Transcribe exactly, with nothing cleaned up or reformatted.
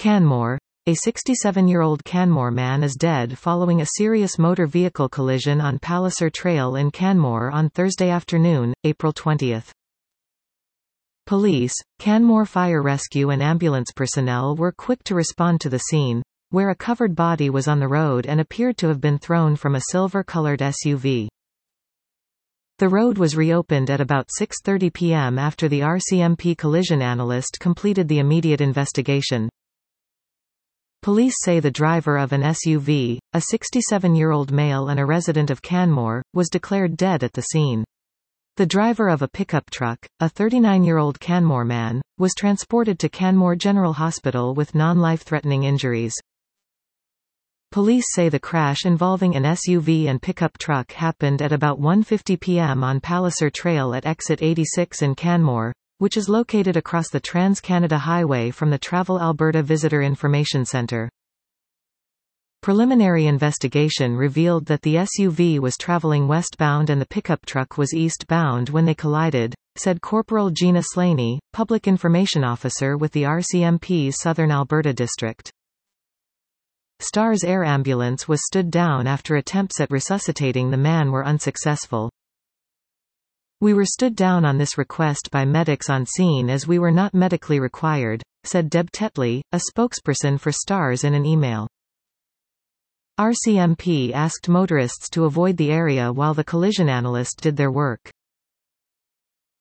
Canmore. A sixty-seven-year-old Canmore man is dead following a serious motor vehicle collision on Palliser Trail in Canmore on Thursday afternoon, April twentieth. Police, Canmore Fire Rescue and ambulance personnel were quick to respond to the scene, where a covered body was on the road and appeared to have been thrown from a silver-colored S U V. The road was reopened at about six thirty p m after the R C M P collision analyst completed the immediate investigation. Police say the driver of an S U V, a sixty-seven-year-old male and a resident of Canmore, was declared dead at the scene. The driver of a pickup truck, a thirty-nine-year-old Canmore man, was transported to Canmore General Hospital with non-life-threatening injuries. Police say the crash involving an S U V and pickup truck happened at about one fifty p m on Palliser Trail at exit eighty-six in Canmore, which is located across the Trans-Canada Highway from the Travel Alberta Visitor Information Centre. Preliminary investigation revealed that the S U V was travelling westbound and the pickup truck was eastbound when they collided, said Corporal Gina Slaney, Public Information Officer with the R C M P's Southern Alberta District. STARS Air Ambulance was stood down after attempts at resuscitating the man were unsuccessful. "We were stood down on this request by medics on scene as we were not medically required," said Deb Tetley, a spokesperson for STARS in an email. R C M P asked motorists to avoid the area while the collision analyst did their work.